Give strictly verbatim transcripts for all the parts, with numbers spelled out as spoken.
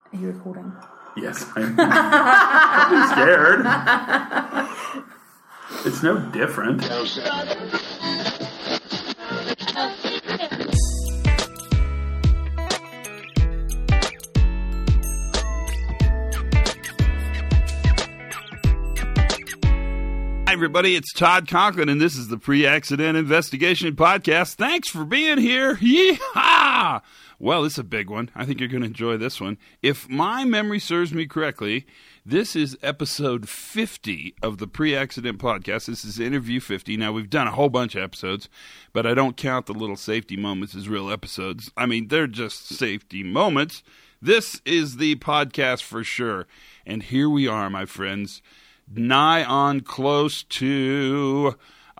Are you recording? Yes, I'm, I'm scared. It's no different. Hi, everybody. It's Todd Conklin, and this is the Pre-Accident Investigation Podcast. Thanks for being here. Yee-haw! Well, this is a big one. I think you're going to enjoy this one. If my memory serves me correctly, this is episode fifty of the Pre-Accident Podcast. This is interview fifty. Now, we've done a whole bunch of episodes, but I don't count the little safety moments as real episodes. I mean, they're just safety moments. This is the podcast for sure. And here we are, my friends, nigh on close to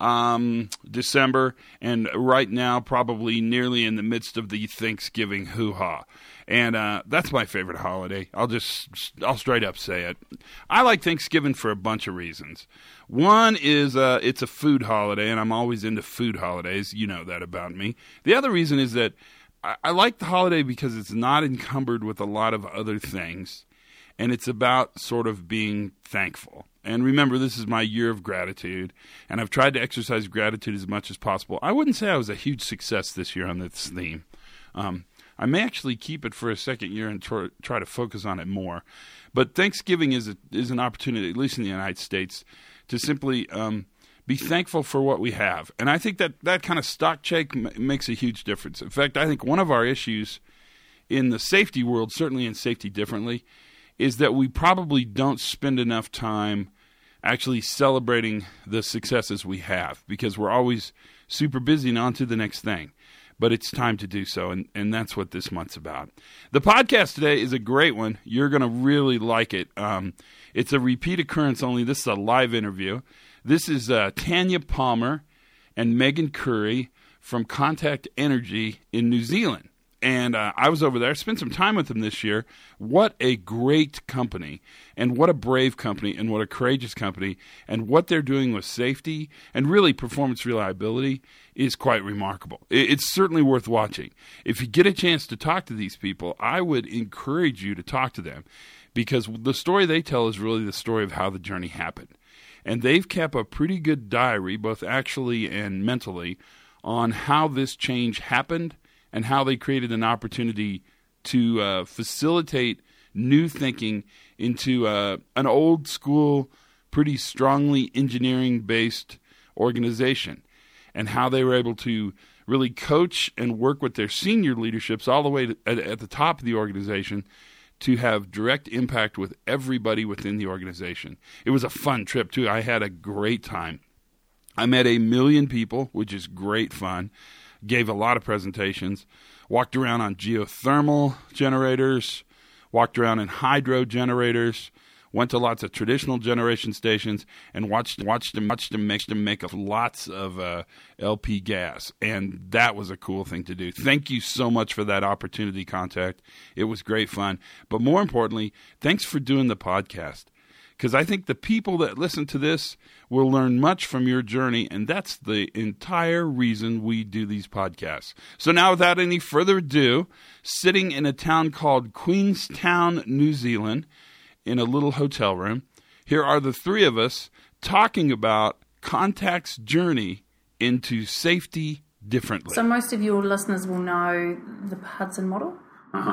um, December, and right now probably nearly in the midst of the Thanksgiving hoo-ha. And uh, that's my favorite holiday. I'll just, I'll straight up say it. I like Thanksgiving for a bunch of reasons. One is uh, it's a food holiday, and I'm always into food holidays. You know that about me. The other reason is that I, I like the holiday because it's not encumbered with a lot of other things, and it's about sort of being thankful. And remember, this is my year of gratitude, and I've tried to exercise gratitude as much as possible. I wouldn't say I was a huge success this year on this theme. Um, I may actually keep it for a second year and try, try to focus on it more. But Thanksgiving is a, is an opportunity, at least in the United States, to simply um, be thankful for what we have. And I think that that kind of stock check m- makes a huge difference. In fact, I think one of our issues in the safety world, certainly in Safety Differently, is that we probably don't spend enough time actually celebrating the successes we have, because we're always super busy and on to the next thing. But it's time to do so, and, and that's what this month's about. The podcast today is a great one. You're going to really like it. Um, it's a repeat occurrence only. This is a live interview. This is uh, Tanya Palmer and Megan Curry from Contact Energy in New Zealand. And uh, I was over there, spent some time with them this year. What a great company, and what a brave company, and what a courageous company, and what they're doing with safety and really performance reliability is quite remarkable. It's certainly worth watching. If you get a chance to talk to these people, I would encourage you to talk to them, because the story they tell is really the story of how the journey happened. And they've kept a pretty good diary, both actually and mentally, on how this change happened and how they created an opportunity to uh, facilitate new thinking into uh, an old school, pretty strongly engineering-based organization, and how they were able to really coach and work with their senior leaderships all the way to, at, at the top of the organization to have direct impact with everybody within the organization. It was a fun trip, too. I had a great time. I met a million people, which is great fun. Gave a lot of presentations, walked around on geothermal generators, walked around in hydro generators, went to lots of traditional generation stations, and watched watched them watched them make them make lots of uh, L P gas, and that was a cool thing to do. Thank you so much for that opportunity, Contact. It was great fun, but more importantly, thanks for doing the podcast, because I think the people that listen to this will learn much from your journey, and that's the entire reason we do these podcasts. So now, without any further ado, sitting in a town called Queenstown, New Zealand, in a little hotel room, here are the three of us talking about Contact's journey into Safety Differently. So most of your listeners will know the Hudson model. Uh-huh.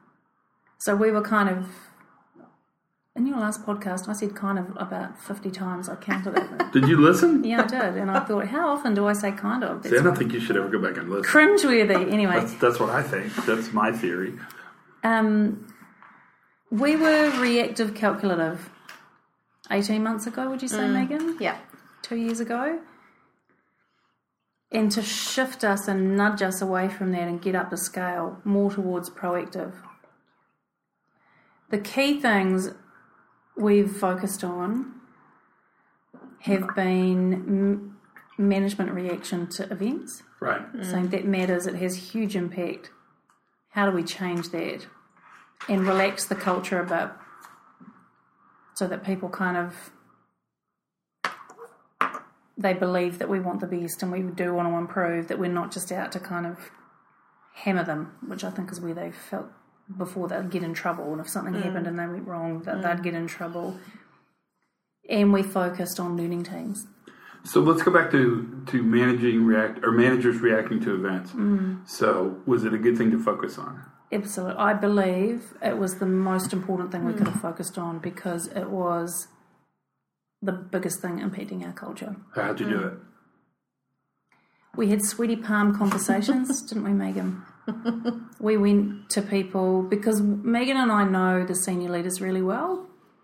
So we were kind of... In your last podcast, I said kind of about fifty times. I counted it. Did you listen? Yeah, I did. And I thought, how often do I say kind of? That's See, I don't think you should ever go back and listen. Cringeworthy. Anyway. That's, that's what I think. That's my theory. Um, we were reactive calculative eighteen months ago, would you say, Mm. Megan? Yeah. Two years ago. And to shift us and nudge us away from that and get up the scale more towards proactive. The key things we've focused on have been m- management reaction to events. Right. Mm. Saying that matters, it has huge impact. How do we change that? And relax the culture a bit so that people kind of, they believe that we want the best and we do want to improve, that we're not just out to kind of hammer them, which I think is where they felt before they'd get in trouble, and if something Mm. happened and they went wrong, that Mm. they'd get in trouble. And we focused on learning teams. So let's go back to, to managing react or managers reacting to events. Mm. So was it a good thing to focus on? Absolutely. I believe it was the most important thing we Mm. could have focused on because it was the biggest thing impacting our culture. How'd you do it? We had sweaty palm conversations, didn't we, Megan? We went to people because Megan and I know the senior leaders really well.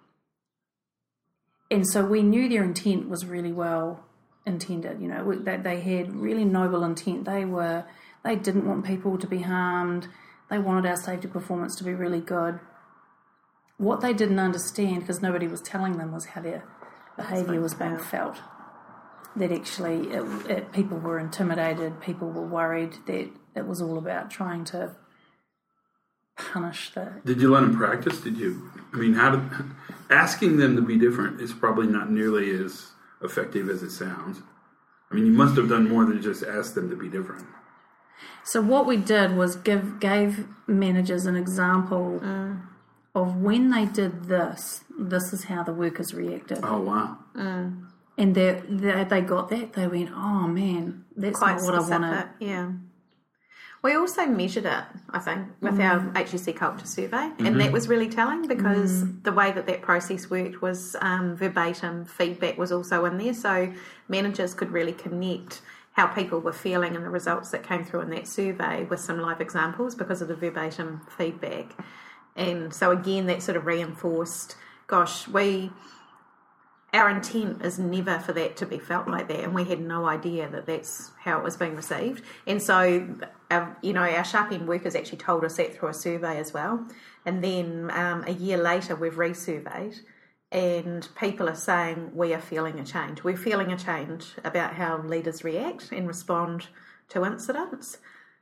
And so we knew their intent was really well intended. You know, we, they, they had really noble intent. They were, they didn't want people to be harmed. They wanted our safety performance to be really good. What they didn't understand, because nobody was telling them, was how their behaviour was being felt. That actually it, it, people were intimidated, people were worried, that it was all about trying to punish the... Did you let them practice? Did you, I mean, how did, asking them to be different is probably not nearly as effective as it sounds. I mean, you must have done more than just ask them to be different. So what we did was give gave managers an example Mm. of when they did this, this is how the workers reacted. Oh, wow. Mm. And they, they they got that, they went, oh man, that's Quite not what specific, I want to... yeah. We also measured it, I think, with Mm. our H S C culture survey, Mm-hmm. and that was really telling because Mm. the way that that process worked was um, verbatim feedback was also in there, so managers could really connect how people were feeling and the results that came through in that survey with some live examples because of the verbatim feedback. And so again, that sort of reinforced, gosh, we... our intent is never for that to be felt like that, and we had no idea that that's how it was being received. And so, our, you know, our sharp end workers actually told us that through a survey as well. And then um, a year later, we've resurveyed, and people are saying we are feeling a change. We're feeling a change about how leaders react and respond to incidents.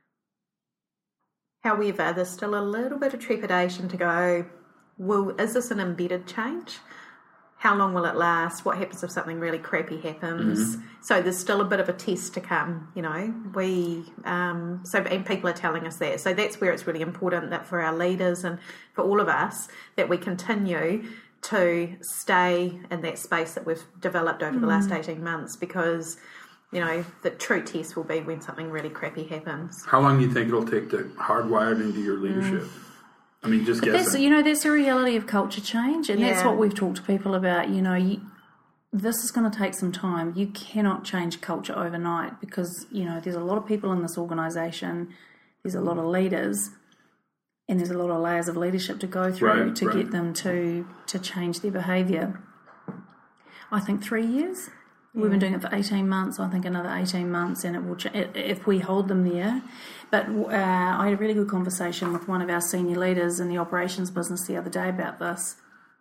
However, there's still a little bit of trepidation to go, well, is this an embedded change? How long will it last? What happens if something really crappy happens? Mm-hmm. So there's still a bit of a test to come, you know. We um, so and people are telling us that. So that's where it's really important that for our leaders and for all of us that we continue to stay in that space that we've developed over mm. the last eighteen months, because you know the true test will be when something really crappy happens. How long do you think it'll take to hardwire it into your leadership? Mm. I mean, just but guessing. That's, you know, that's the reality of culture change, and yeah. that's what we've talked to people about. You know, you, this is going to take some time. You cannot change culture overnight because, you know, there's a lot of people in this organisation, there's a lot of leaders, and there's a lot of layers of leadership to go through right, to right. get them to, to change their behaviour. I think three years. Yeah. We've been doing it for eighteen months. I think another eighteen months, and it will ch- if we hold them there. But uh, I had a really good conversation with one of our senior leaders in the operations business the other day about this.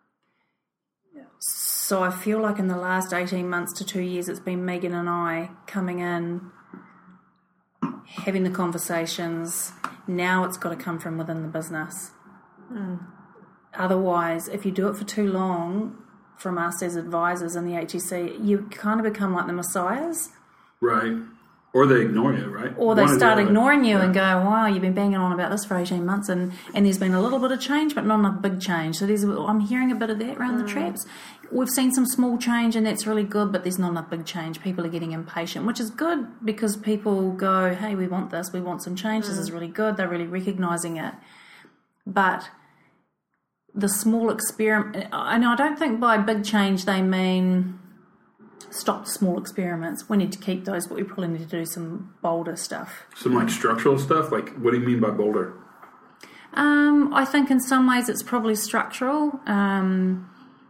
So I feel like in the last eighteen months to two years, it's been Megan and I coming in, having the conversations. Now it's got to come from within the business. Mm. Otherwise, if you do it for too long, from us as advisors in the H S C, you kind of become like the messiahs. Right. Or they ignore you, right? Or they One start or the ignoring you yeah. and go, wow, you've been banging on about this for eighteen months and, and there's been a little bit of change, but not enough big change. So there's, I'm hearing a bit of that around mm. the traps. We've seen some small change and that's really good, but there's not enough big change. People are getting impatient, which is good because people go, hey, we want this, we want some change. Mm. This is really good. They're really recognising it. But the small experiment, and I don't think by big change they mean stop the small experiments. We need to keep those, but we probably need to do some bolder stuff. Some like structural stuff? Like, what do you mean by bolder? Um, I think in some ways it's probably structural, um,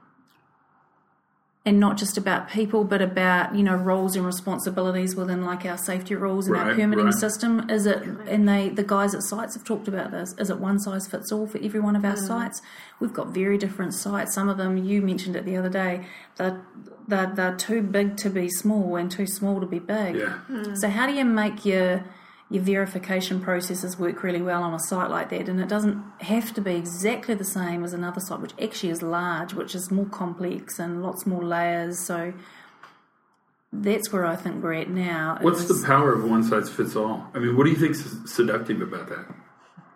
and not just about people, but about, you know, roles and responsibilities within like our safety rules and right, our permitting right. system. Is it, and they, the guys at sites have talked about this, is it one size fits all for every one of our mm. sites? We've got very different sites. Some of them, you mentioned it the other day, they're, they're, they're too big to be small and too small to be big. Yeah. Mm. So how do you make your your verification processes work really well on a site like that? And it doesn't have to be exactly the same as another site, which actually is large, which is more complex and lots more layers. So that's where I think we're at now. What's is, the power of one size fits all? I mean, what do you think is seductive about that?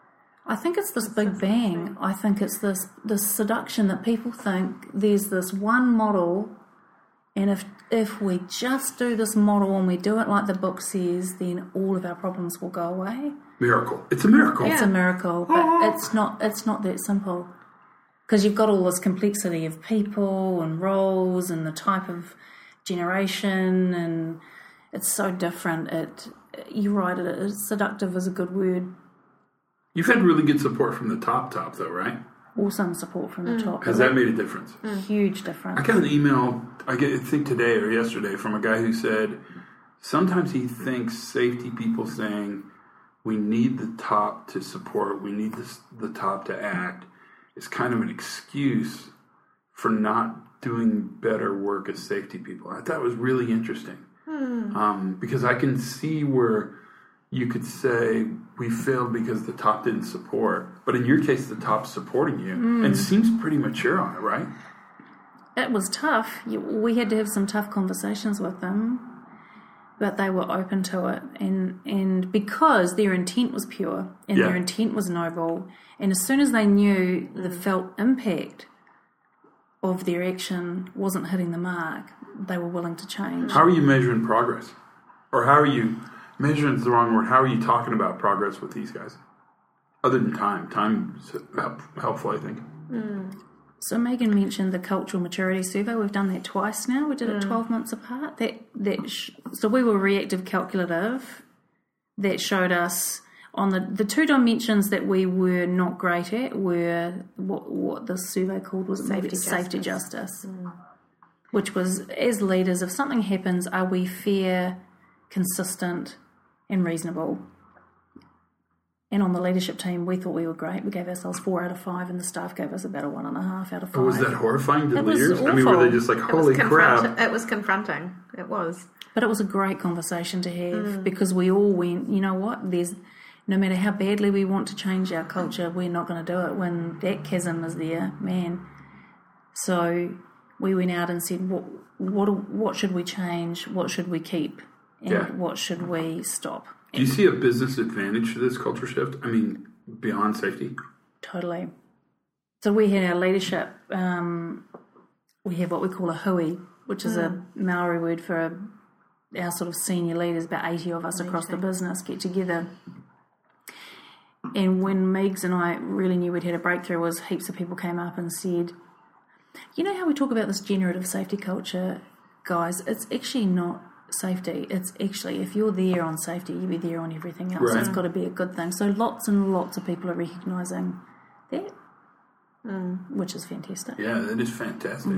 I think it's this big bang. I think it's this this seduction that people think there's this one model, and if if we just do this model and we do it like the book says, then all of our problems will go away. Miracle. It's a miracle. It's a miracle, but it's not it's not that simple. Because you've got all this complexity of people and roles and the type of generation, and it's so different. It you're right, it, it, seductive is a good word. You've had really good support from the top top though, right? Awesome support from the Mm. top. Has that made a difference? Mm. Huge difference. I got an email, I get- I think today or yesterday, from a guy who said sometimes he thinks safety people saying we need the top to support, we need this, the top to act, is kind of an excuse for not doing better work as safety people. I thought it was really interesting. Hmm. Um, because I can see where you could say we failed because the top didn't support, but in your case, the top's supporting you Mm. and seems pretty mature on it, right? It was tough. You- We had to have some tough conversations with them, but they were open to it, and and because their intent was pure and Yeah. their intent was noble, and as soon as they knew the felt impact of their action wasn't hitting the mark, they were willing to change. How are you measuring progress? Or how are you, measuring is the wrong word, how are you talking about progress with these guys? Other than time. Time is help, helpful, I think. So Megan mentioned the cultural maturity survey. We've done that twice now. We did it twelve months apart. That that sh- so we were reactive calculative. That showed us on the the two dimensions that we were not great at were what what the survey called was it maybe Safety safety justice, which was as leaders, if something happens, are we fair, consistent, and reasonable? And on the leadership team, we thought we were great. We gave ourselves four out of five, and the staff gave us about a one and a half out of five. Or was that horrifying to It was leaders? I mean, were awful. they just like, It was holy confront- crap? It was confronting. It was. But it was a great conversation to have Mm. because we all went, you know what, there's no matter how badly we want to change our culture, we're not going to do it when that chasm is there, man. So we went out and said, what what, what should we change? What should we keep? And Yeah. what should we stop? Do you see a business advantage to this culture shift? I mean, beyond safety? Totally. So we had our leadership, um, we have what we call a hui, which is a Maori word for a, our sort of senior leaders, about eighty of us across the business get together. And when Megs and I really knew we'd had a breakthrough was heaps of people came up and said, you know how we talk about this generative safety culture, guys, it's actually not safety. It's actually, if you're there on safety, you'll be there on everything else. Right. It's got to be a good thing. So lots and lots of people are recognising that, which is fantastic. Yeah, that is fantastic.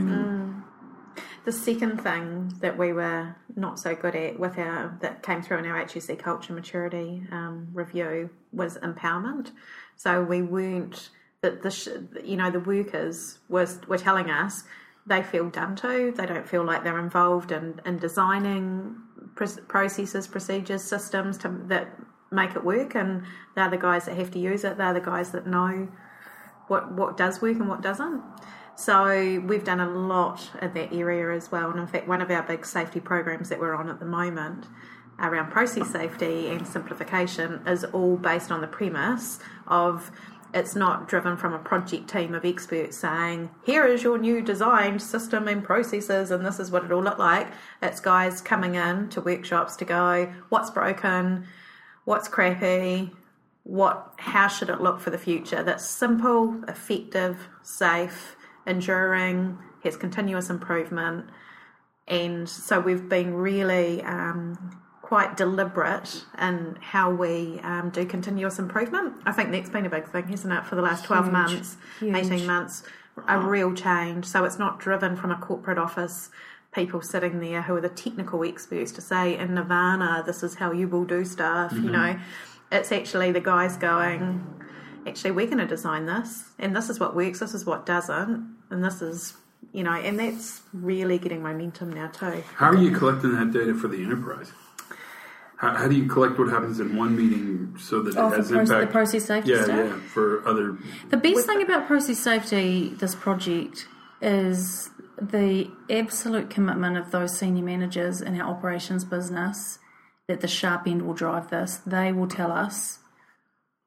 The second thing that we were not so good at with our that came through in our H S C culture maturity um, review was empowerment. So we weren't that the sh- you know the workers was were telling us they feel done to. They don't feel like they're involved in, in designing pr- processes, procedures, systems to, that make it work, and they're the guys that have to use it. They're the guys that know what what does work and what doesn't. So we've done a lot in that area as well. And in fact, one of our big safety programs that we're on at the moment around process safety and simplification is all based on the premise of it's not driven from a project team of experts saying, here is your new designed system and processes and this is what it'll look like. It's guys coming in to workshops to go, what's broken, what's crappy, what, how should it look for the future? That's simple, effective, safe, enduring, has continuous improvement. And so we've been really um, quite deliberate in how we um, do continuous improvement. I think that's been a big thing, hasn't it, for the last twelve Huge, months, huge. eighteen months, a real change. So it's not driven from a corporate office, people sitting there who are the technical experts to say, in Nirvana, this is how you will do stuff, you know. It's actually the guys going, actually, we're going to design this, and this is what works, this is what doesn't, and this is, you know, and that's really getting momentum now too. How are you collecting that data for the enterprise? How, how do you collect what happens in one meeting so that it Oh, for has proce- the impact? process safety yeah, stuff? yeah, for other. The best thing about process safety, this project, is the absolute commitment of those senior managers in our operations business that the sharp end will drive this. They will tell us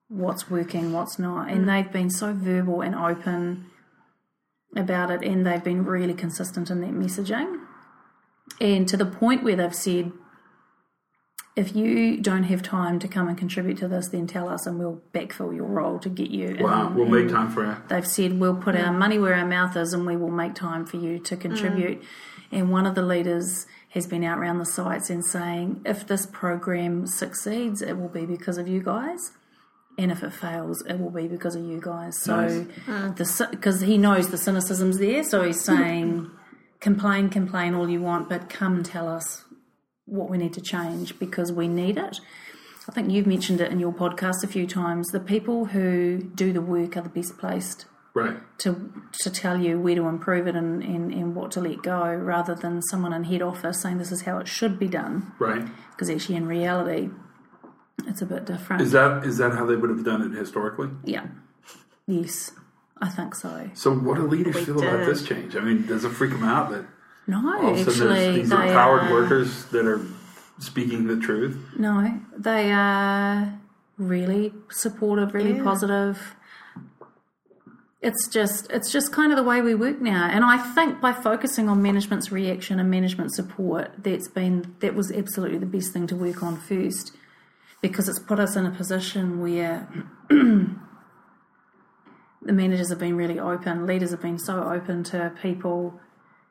what's working, what's not. And they've been so verbal and open about it, and they've been really consistent in that messaging. And to the point where they've said, if you don't have time to come and contribute to this, then tell us and we'll backfill your role to get you. Wow, in. we'll and make time for you. They've said, we'll put our money where our mouth is and we will make time for you to contribute. Mm. And one of the leaders has been out around the sites and saying, if this program succeeds, it will be because of you guys. And if it fails, it will be because of you guys. So, because nice. he knows the cynicism's there, so he's saying, complain, complain all you want, but come tell us what we need to change because we need it. I think you've mentioned it in your podcast a few times. The people who do the work are the best placed right. to to tell you where to improve it and, and, and what to let go, rather than someone in head office saying this is how it should be done. Right. Because actually in reality, it's a bit different. Is that is that how they would have done it historically? Yeah. Yes, I think so. So what do leaders We feel did. about this change? I mean, does it freak them out that No, all of a sudden actually, there's these they empowered are, workers that are speaking the truth? No, they are really supportive, really Yeah. positive. It's just it's just kind of the way we work now, and I think by focusing on management's reaction and management support, that's been that was absolutely the best thing to work on first, because it's put us in a position where the managers have been really open, leaders have been so open to people.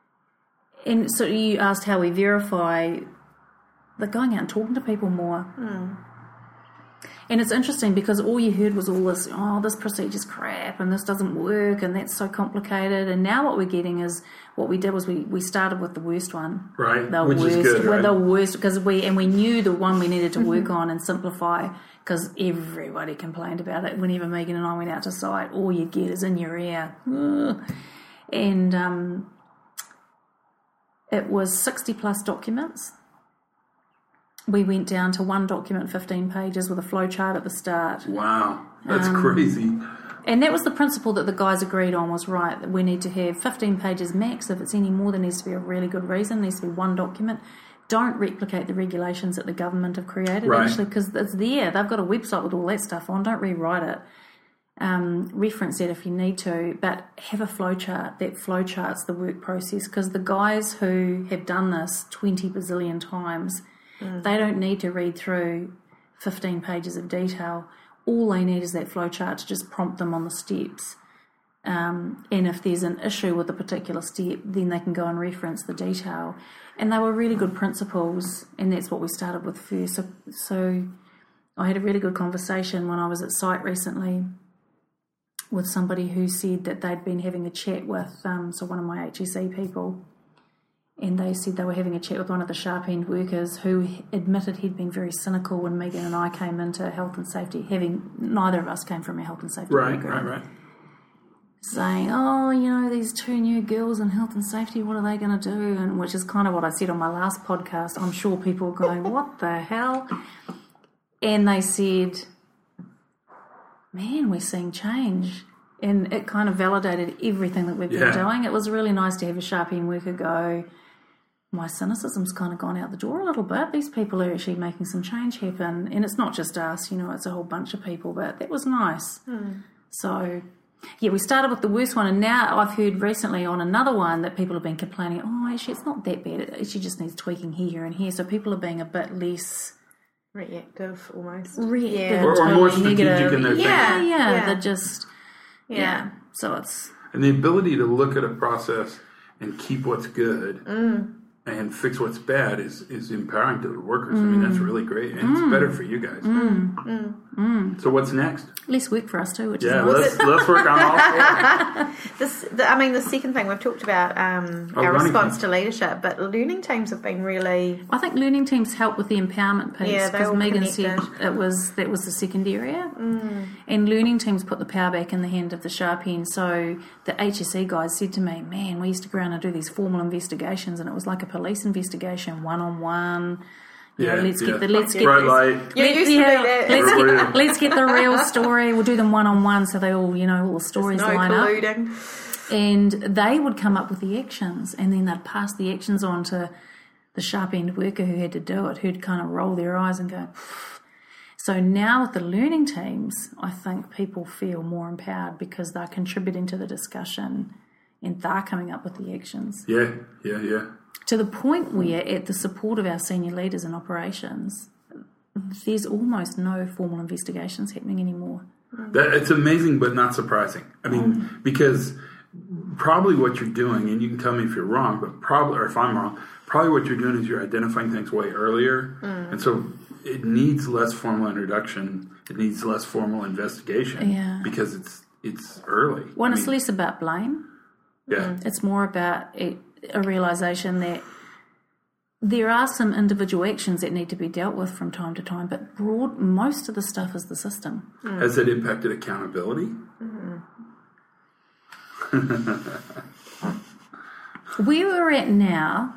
And so you asked how we verify. They're going out and talking to people more. Mm. And it's interesting because all you heard was all this, oh, this procedure's crap and this doesn't work and that's so complicated. And now what we're getting is, what we did was we, we started with the worst one. Right, the which worst, is good, right? The worst, because we, and we knew the one we needed to work on and simplify, because everybody complained about it. Whenever Megan and I went out to site, all you get is in your ear. Ugh. And um, it was sixty plus documents. We went down to one document, fifteen pages, with a flow chart at the start. Wow, that's Um, crazy. And that was the principle that the guys agreed on, was right, that we need to have fifteen pages max. If it's any more, there needs to be a really good reason. There needs to be one document. Don't replicate the regulations that the government have created, Right. actually, because it's there. They've got a website with all that stuff on. Don't rewrite it. Um, reference it if you need to, but have a flow chart. That flow charts the work process, because the guys who have done this twenty bazillion times, mm. they don't need to read through fifteen pages of detail. All they need is that flow chart to just prompt them on the steps. Um, and if there's an issue with a particular step, then they can go and reference the detail. And they were really good principles, and that's what we started with first. So, so I had a really good conversation when I was at site recently with somebody who said that they'd been having a chat with, um, so one of my H S E people, and they said they were having a chat with one of the sharp end workers who admitted he'd been very cynical when Megan and I came into health and safety, having neither of us came from a health and safety Right, background. right, right. Saying, oh, you know, these two new girls in health and safety, what are they going to do? And which is kind of what I said on my last podcast. I'm sure people are going, what the hell? And they said, man, we're seeing change. And it kind of validated everything that we've Yeah. been doing. It was really nice to have a sharp end worker go, my cynicism's kind of gone out the door a little bit. These people are actually making some change happen. And it's not just us, you know, it's a whole bunch of people. But that was nice. Mm. So, yeah, we started with the worst one. And now I've heard recently on another one that people have been complaining, oh, actually, it's not that bad. It actually just needs tweaking here and here. So people are being a bit less reactive, almost. reactive. Yeah. Or, or totally more strategic negative. in their Yeah, thinking. yeah, Yeah. they're just, yeah. Yeah. So it's... And the ability to look at a process and keep what's good Mm. and fix what's bad is, is empowering to the workers. I mean, that's really great. And it's better for you guys. Mm. So what's next? less work for us too, which Yeah, is nice. let's let's work on all four. This, the, I mean, the second thing we've talked about um, Oh, our learning response teams. to leadership, but learning teams have been really. I think learning teams help with the empowerment piece, Yeah, they because all Megan connected. said it was that was the second area, Mm. and learning teams put the power back in the hand of the sharp end. So the H S E guys said to me, "Man, we used to go around and do these formal investigations, and it was like a police investigation, one on one." Yeah, know, let's yeah. get the let's get Bright this- light. You let's, used to do that. let's Everybody- get let's get the real story. We'll do them one on one, so they all you know all the stories No line up. colluding. And they would come up with the actions, and then they'd pass the actions on to the sharp end worker who had to do it, who'd kind of roll their eyes and go. Pfft. So now with the learning teams, I think people feel more empowered because they're contributing to the discussion and they're coming up with the actions. Yeah, yeah, yeah. To the point where, at the support of our senior leaders in operations, there's almost no formal investigations happening anymore. That, it's amazing, but not surprising. I mean, mm. because probably what you're doing, and you can tell me if you're wrong, but probably, or if I'm wrong, probably what you're doing is you're identifying things way earlier, mm. and so it needs less formal introduction. It needs less formal investigation yeah. because it's it's early. Well, I it's mean, less about blame. Yeah, it's more about a, a realization that there are some individual actions that need to be dealt with from time to time, but broad most of the stuff is the system. Mm. Has it impacted accountability? Mm. Where we're at now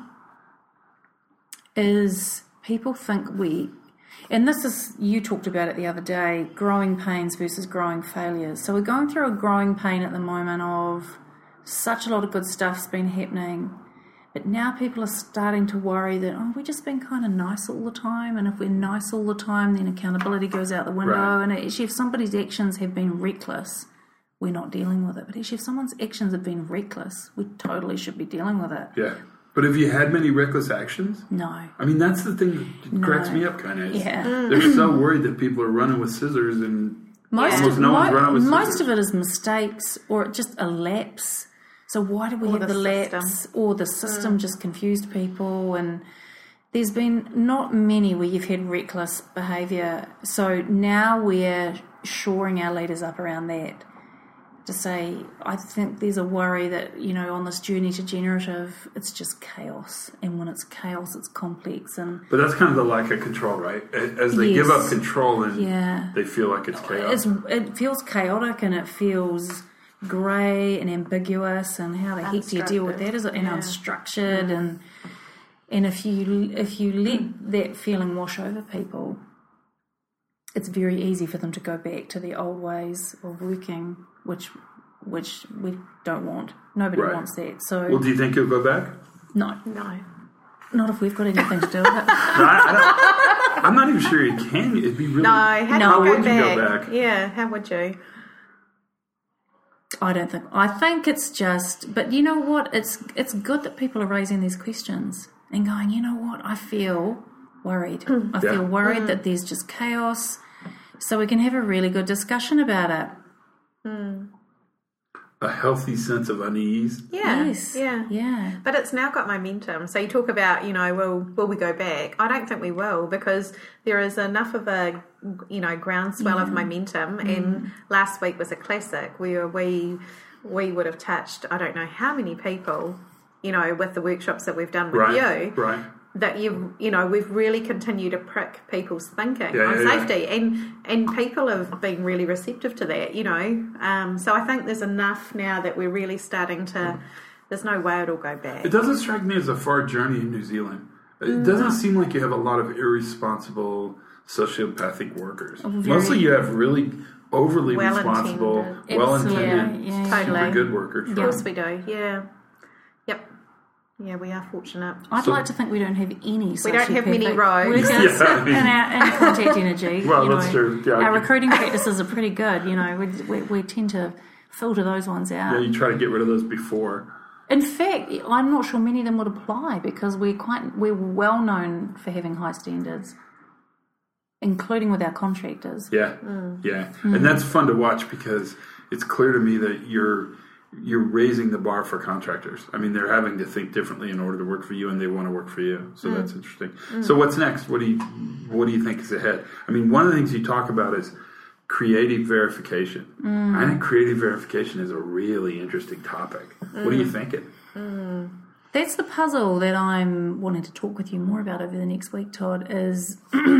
is people think we, and this is, you talked about it the other day, growing pains versus growing failures. So we're going through a growing pain at the moment of such a lot of good stuff's been happening, but now people are starting to worry that, oh, we're just being kind of nice all the time, and if we're nice all the time, then accountability goes out the window, right. and actually if somebody's actions have been reckless, we're not dealing with it. But actually if someone's actions have been reckless, we totally should be dealing with it. Yeah. But have you had many reckless actions? No. I mean, that's the thing that no. cracks me up kind of. Yeah. They're so worried that people are running with scissors and most almost of, no one's mo- running with most scissors. of it is mistakes or just a lapse. So why do we or have the, the lapse? system. Or the system mm. just confused people, and there's been not many where you've had reckless behaviour. So now we're shoring our leaders up around that to say, I think there's a worry that, you know, on this journey to generative, it's just chaos. And when it's chaos, it's complex. And But that's kind of the lack of control, right? As they yes. give up control and yeah. they feel like it's chaos. It's, it feels chaotic and it feels grey and ambiguous, and how the heck do you deal with that? Is it and yeah. unstructured mm. and and if you if you let that feeling wash over people, it's very easy for them to go back to the old ways of working, which which we don't want. Nobody right. wants that. So well, do you think you'll go back? No, no, not if we've got anything to do with it. no, I, I don't, I'm not even sure you can. It'd be really. No, how, no, do you would go you back? go back? Yeah, how would you? I don't think. I think it's just. But you know what? It's it's good that people are raising these questions and going, you know what? I feel worried. I feel Yeah. worried Mm. that there's just chaos. So we can have a really good discussion about it. Mm. A healthy sense of unease. Yeah, Yes. yeah, Yeah. But it's now got momentum. So you talk about, you know, will will we go back? I don't think we will, because there is enough of a, you know, groundswell Yeah. of momentum. Mm. And last week was a classic where we we would have touched, I don't know how many people, you know, with the workshops that we've done with Right. you. Right. That you you know we've really continued to prick people's thinking Yeah, on yeah, safety, yeah. and and people have been really receptive to that, you know. Um, so I think there's enough now that we're really starting to. There's no way it'll go back. It doesn't strike me as a far journey in New Zealand. It doesn't no. seem like you have a lot of irresponsible sociopathic workers. Very, Mostly you have really overly well-intended. responsible, Absolutely. well-intended, Yeah, yeah, super totally. good workers. Of Right? course we do. Yeah. Yep. Yeah, we are fortunate. I'd So- like to think we don't have any. We don't have many sociopathic rogues. workers Yeah, I mean- in our in contact energy. Well, you that's know. true. Yeah, Our I- recruiting practices are pretty good. You know, we, we we tend to filter those ones out. Yeah, you try to get rid of those before. In fact, I'm not sure many of them would apply because we're quite we're well known for having high standards, including with our contractors. Yeah, Mm. yeah, and that's fun to watch because it's clear to me that you're you're raising the bar for contractors. I mean, they're having to think differently in order to work for you, and they want to work for you. So Mm. that's interesting. So what's next? What do you what do you think is ahead? I mean, one of the things you talk about is creative verification. Mm. I think creative verification is a really interesting topic. What are you thinking? That's the puzzle that I'm wanting to talk with you more about over the next week, Todd, is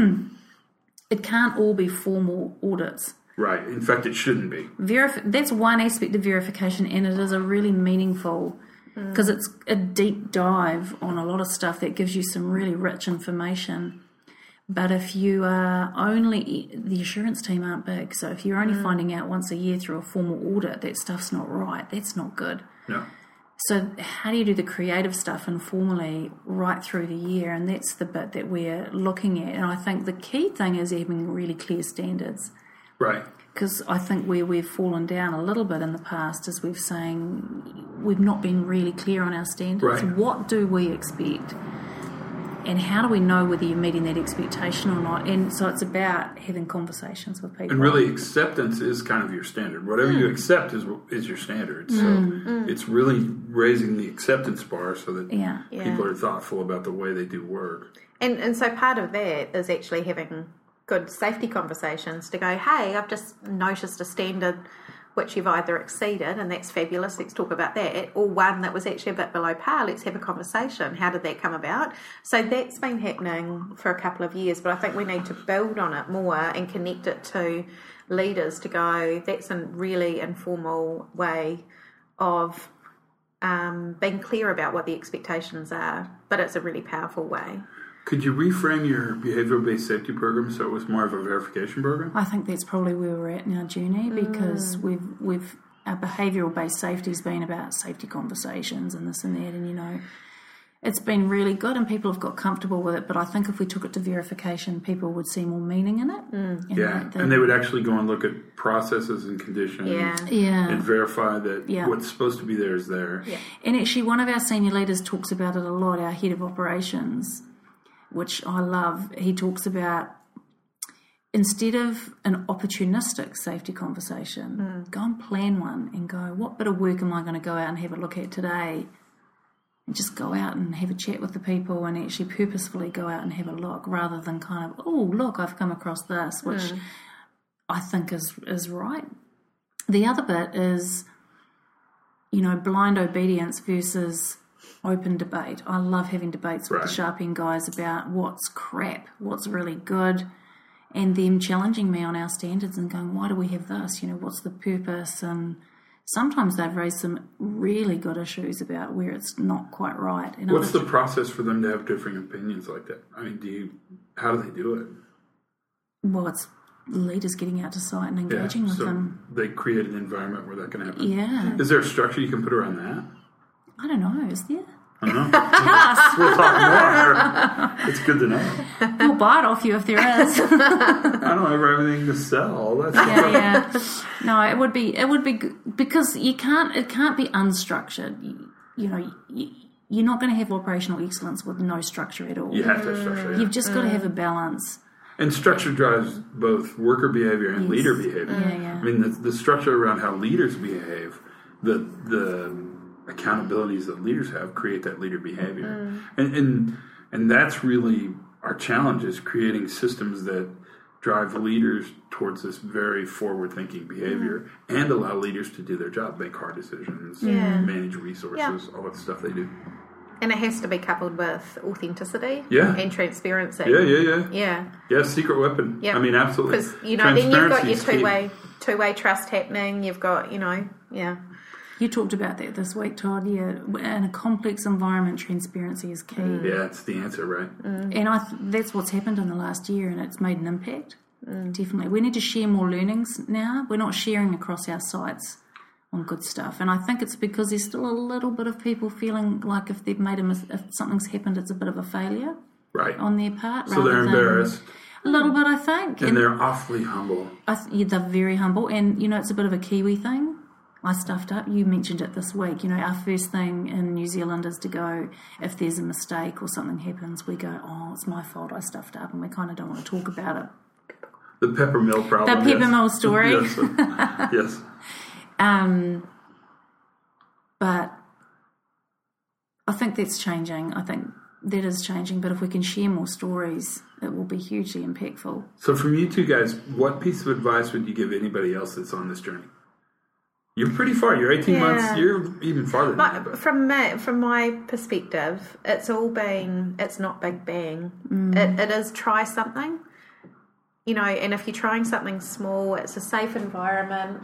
it can't all be formal audits. Right. In fact, it shouldn't be. Verif- that's one aspect of verification, and it is a really meaningful, because it's a deep dive on a lot of stuff that gives you some really rich information. But if you are only, the assurance team aren't big, so if you're only finding out once a year through a formal audit that stuff's not right, that's not good. No. So how do you do the creative stuff informally right through the year? And that's the bit that we're looking at. And I think the key thing is having really clear standards. Right. Because I think where we've fallen down a little bit in the past is we've saying we've not been really clear on our standards. Right. What do we expect? And how do we know whether you're meeting that expectation or not? And so it's about having conversations with people. And really, acceptance is kind of your standard. Whatever mm. you accept is is your standard. So mm. Mm. it's really raising the acceptance bar so that yeah. people yeah. are thoughtful about the way they do work. And and so part of that is actually having good safety conversations to go, hey, I've just noticed a standard which you've either exceeded, and that's fabulous, let's talk about that, or one that was actually a bit below par, let's have a conversation. How did that come about? So that's been happening for a couple of years, but I think we need to build on it more and connect it to leaders to go, that's a really informal way of um, being clear about what the expectations are, but it's a really powerful way. Could you reframe your behavioural-based safety program so it was more of a verification program? I think that's probably where we're at in our journey, because mm. we've we've our behavioural-based safety's been about safety conversations and this and that, and you know, it's been really good and people have got comfortable with it. But I think if we took it to verification, people would see more meaning in it. Mm. And yeah, they, they, and they would actually go and look at processes and conditions, yeah, yeah. and verify that yeah. what's supposed to be there is there. Yeah. And actually, one of our senior leaders talks about it a lot. Our head of operations, which I love, he talks about instead of an opportunistic safety conversation, mm. go and plan one and go, what bit of work am I going to go out and have a look at today? And just go out and have a chat with the people and actually purposefully go out and have a look, rather than kind of, oh, look, I've come across this, which mm. I think is is right. The other bit is, you know, blind obedience versus open debate. I love having debates with right. the sharp end guys about what's crap, what's really good, and them challenging me on our standards and going, why do we have this? You know, what's the purpose? And sometimes they've raised some really good issues about where it's not quite right. And what's the process for them to have differing opinions like that? I mean, do you, how do they do it? Well, it's leaders getting out to site and engaging yeah, with so them. They create an environment where that can happen. Yeah. Is there a structure you can put around that? I don't know, is there? I don't know. We'll talk more. It's good to know. We'll buy it off you if there is. I don't have everything to sell. That's yeah, yeah. No, it would be it would be because you can't it can't be unstructured. You, you know, you, you're not going to have operational excellence with no structure at all. You have to have structure. Yeah. You've just got to have a balance. And structure drives both worker behavior and yes. leader behavior. Yeah, yeah. I mean, the, the structure around how leaders behave, the the accountabilities that leaders have create that leader behavior. Mm. And, and and that's really our challenge, is creating systems that drive leaders towards this very forward-thinking behavior mm. and allow leaders to do their job, make hard decisions, yeah. manage resources, yeah. all that stuff they do. And it has to be coupled with authenticity yeah. and transparency. Yeah, yeah, yeah. Yeah. Yeah, secret weapon. Yeah. I mean, absolutely. Because, you know, then you've got your two-way, two-way trust happening. You've got, you know, yeah. You talked about that this week, Todd. Yeah, in a complex environment, transparency is key. Mm. Yeah, it's the answer, right? Mm. And I th- that's what's happened in the last year, and it's made an impact. Mm. Definitely. We need to share more learnings now. We're not sharing across our sites on good stuff. And I think it's because there's still a little bit of people feeling like if they've made a mis- if something's happened, it's a bit of a failure right. on their part. So they're embarrassed. A little bit, I think. And, and they're awfully humble. I th- yeah, they're very humble. And, you know, it's a bit of a Kiwi thing. I stuffed up. You mentioned it this week. You know, our first thing in New Zealand is to go, if there's a mistake or something happens, we go, oh, it's my fault, I stuffed up, and we kind of don't want to talk about it. The peppermill problem. The peppermill yes. story. yes. Uh, yes. Um, but I think that's changing. I think that is changing. But if we can share more stories, it will be hugely impactful. So from you two guys, what piece of advice would you give anybody else that's on this journey? You're pretty far. You're eighteen yeah. months. You're even farther than my, that. But. From my, from my perspective, it's all been, it's not big bang. Mm. It, it is try something. You know, and if you're trying something small, it's a safe environment.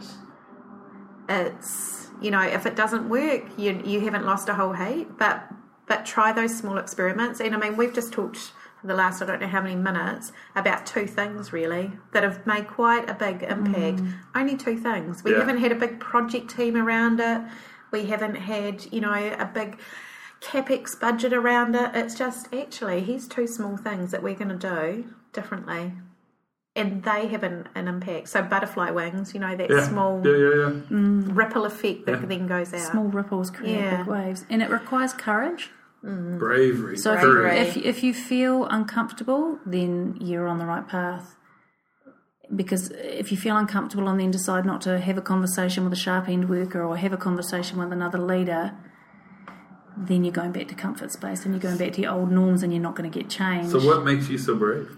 It's, you know, if it doesn't work, you you haven't lost a whole heap. But but try those small experiments. And I mean, we've just talked for the last I don't know how many minutes about two things really that have made quite a big impact. Mm. Only two things. We yeah. haven't had a big project team around it. We haven't had, you know, a big capex budget around it. It's just, actually, here's two small things that we're going to do differently. And they have an, an impact. So butterfly wings, you know, that yeah. small yeah, yeah, yeah. Mm, ripple effect that yeah. then goes out. Small ripples create yeah. big waves. And it requires courage. Mm. Bravery. So Bravery. if you, if, if you feel uncomfortable, then you're on the right path. Because if you feel uncomfortable and then decide not to have a conversation with a sharp-end worker or have a conversation with another leader, then you're going back to comfort space and you're going back to your old norms and you're not going to get change. So what makes you so brave?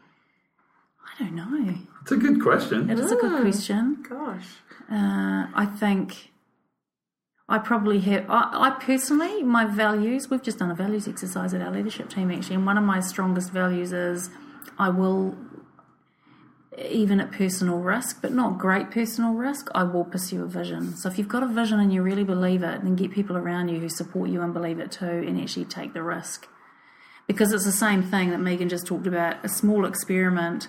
I don't know. It's a good question. It is a good question. Gosh. Uh, I think I probably have... I, I personally, my values... We've just done a values exercise at our leadership team, actually, and one of my strongest values is I will... even at personal risk, but not great personal risk, I will pursue a vision. So if you've got a vision and you really believe it, then get people around you who support you and believe it too and actually take the risk. Because it's the same thing that Megan just talked about. A small experiment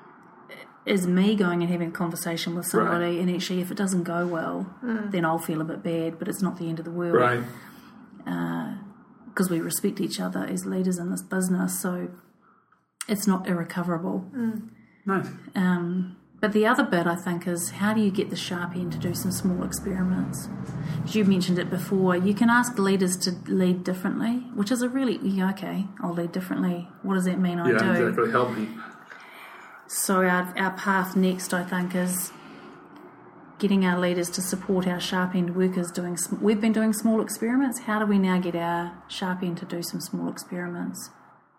is me going and having a conversation with somebody, right. and actually if it doesn't go well, mm. then I'll feel a bit bad, but it's not the end of the world. Right. Because uh, we respect each other as leaders in this business, so it's not irrecoverable. Mm. Nice. Um, but the other bit, I think, is how do you get the sharp end to do some small experiments? You mentioned it before. You can ask leaders to lead differently, which is a really, yeah, okay, I'll lead differently. What does that mean I yeah, do? Yeah, exactly. Help me. So our, our path next, I think, is getting our leaders to support our sharp end workers doing, we've been doing small experiments. How do we now get our sharp end to do some small experiments?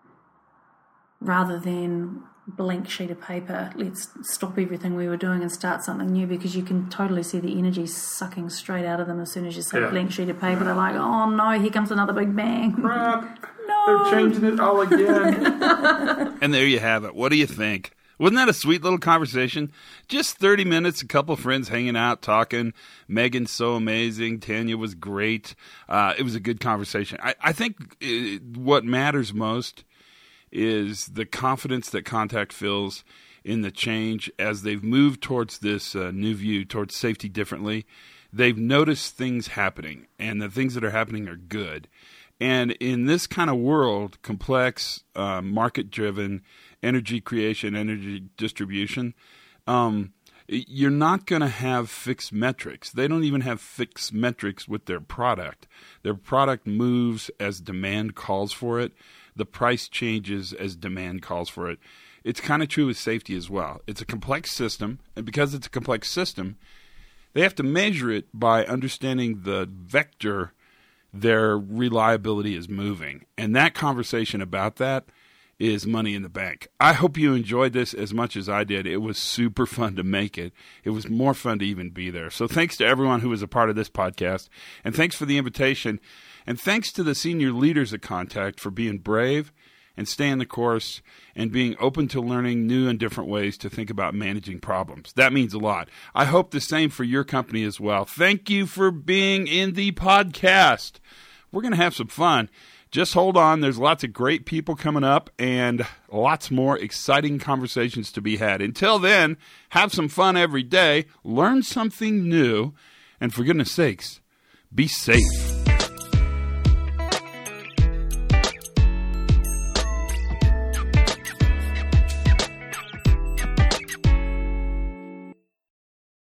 Rather than blank sheet of paper, let's stop everything we were doing and start something new, because you can totally see the energy sucking straight out of them as soon as you say yeah. blank sheet of paper. Yeah. They're like, oh no, here comes another big bang. Crap. No. They're changing it all again. And there you have it. What do you think? Wasn't that a sweet little conversation? Just thirty minutes, a couple of friends hanging out, talking. Megan's so amazing. Tanya was great. Uh, it was a good conversation. I, I think it, what matters most is the confidence that Contact feels in the change as they've moved towards this uh, new view, towards safety differently. They've noticed things happening, and the things that are happening are good. And in this kind of world, complex, uh, market-driven, energy creation, energy distribution, um, you're not going to have fixed metrics. They don't even have fixed metrics with their product. Their product moves as demand calls for it. The price changes as demand calls for it. It's kind of true with safety as well. It's a complex system, and because it's a complex system, they have to measure it by understanding the vector their reliability is moving. And that conversation about that is money in the bank. I hope you enjoyed this as much as I did. It was super fun to make it. It was more fun to even be there. So thanks to everyone who was a part of this podcast, and thanks for the invitation. And thanks to the senior leaders at Contact for being brave and staying the course and being open to learning new and different ways to think about managing problems. That means a lot. I hope the same for your company as well. Thank you for being in the podcast. We're going to have some fun. Just hold on. There's lots of great people coming up and lots more exciting conversations to be had. Until then, have some fun every day. Learn something new. And for goodness sakes, be safe.